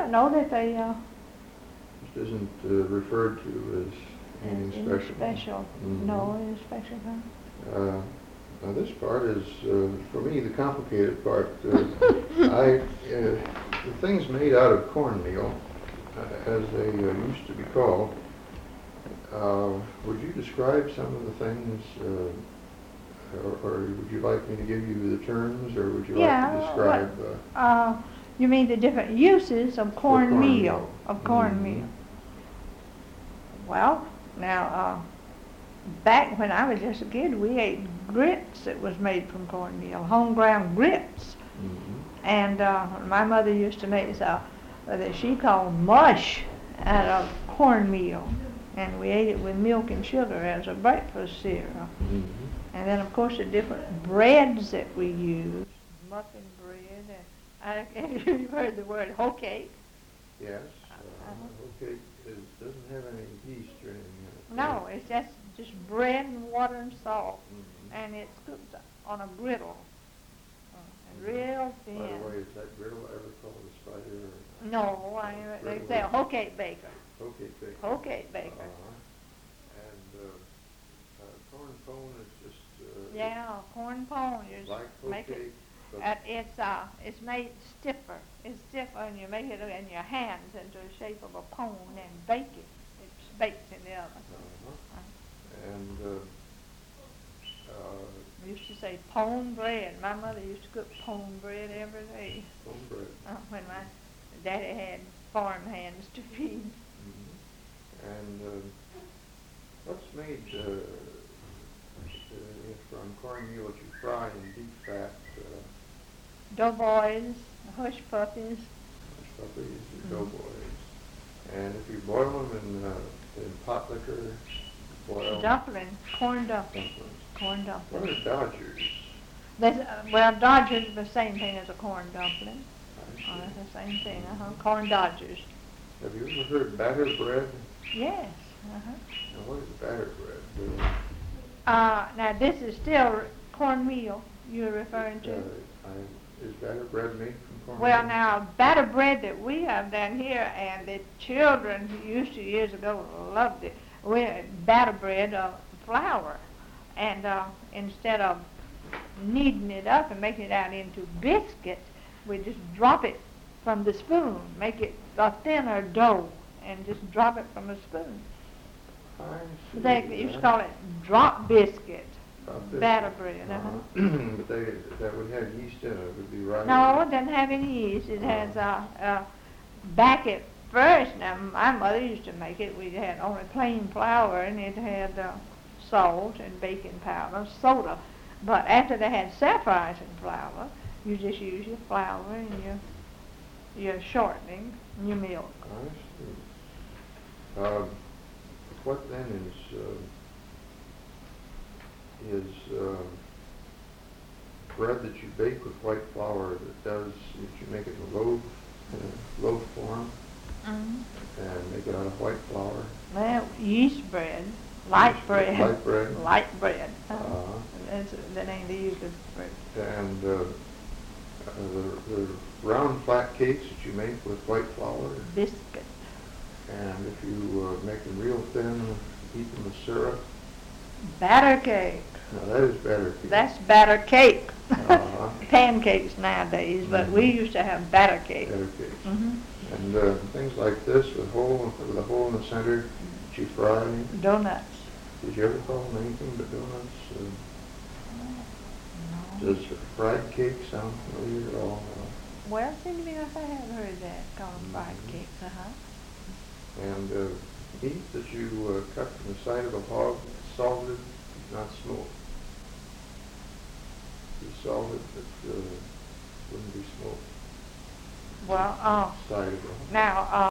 know that they, This isn't referred to as anything special. special. Mhm. No, any special kind. Now this part is, for me, the complicated part. The things made out of cornmeal, as they used to be called, would you describe some of the things, or would you like me to give you the terms, or would you like to describe? You mean the different uses of cornmeal? Of cornmeal. Mhm. Well, now, back when I was just a kid, we ate grits that was made from cornmeal, home ground grits. Mhm. And my mother used to make that she called mush out of cornmeal. And we ate it with milk and sugar as a breakfast cereal. Mhm. And then, of course, the different breads that we use, muffin bread, and you've heard the word hoe cake. Yes. Okay. It doesn't have any yeast or anything in it. No, it's just bread and water and salt, Mhm. and it's cooked on a griddle, and real thin. By the way, is that griddle ever called a spider? Or No, they say a hoe cake baker. hoe cake baker. Hoe cake baker. And corn pone is just Yeah, corn pone. You like hoe make it. cake. But It's made stiffer. It's stiffer, and you make it in your hands into the shape of a pone and bake it. It's baked in the oven. And We used to say pone bread. My mother used to cook pone bread every day pone bread. when my daddy had farm hands to feed. Mm-hmm. And what's made from cornmeal that you fry in deep fat? Doughboys, hush puppies. Hush puppies, doughboys. And if you boil them in pot liquor, boil Dumplings, corn dumplings. dumplings. Corn What dumplings. are Dodgers? Well, Dodgers is the same thing as a corn dumpling. I see. It's the same thing, corn Dodgers. Have you ever heard batter bread? Yes, Now, what is batter bread? now this is still cornmeal you're referring to. Is batter bread made from cornmeal? Well, now, batter bread that we have down here, and the children who used to years ago loved it. We batter bread of flour, and instead of kneading it up and making it out into biscuits, we just drop it from the spoon, make it a thinner dough, and just drop it from a spoon. I see. They used to call it drop biscuit, batter bread. But that would have yeast in it, would be right? No, it doesn't have any yeast. It has back at first. Now, my mother used to make it. We had only plain flour, and it had salt and baking powder, soda. But after they had self-rising flour, you just use your flour and your shortening and your milk. I see. What then is bread that you bake with white flour that you make it in a loaf form Mm-hmm. and make it out of white flour? Well, yeast bread, light bread. Light bread? Light bread. Uh-huh. That's the name they use for bread. And the round flat cakes that you make with white flour? Biscuit. And if you make them real thin, heat them with syrup? Batter cake. Now that is batter cake. That's batter cake. Uh-huh. Pancakes nowadays, but we used to have batter cake. Batter cakes. Mm-hmm. And things like this with a hole in the center that you fry. Donuts. Did you ever call them anything but donuts? No. Does fried cake sound familiar at all? Well, it seems to me like I have heard that, called fried cakes, And meat that you cut from the side of a hog, salted, not smoked. Be salted, but wouldn't be smoked. Well, Side of a hog. now,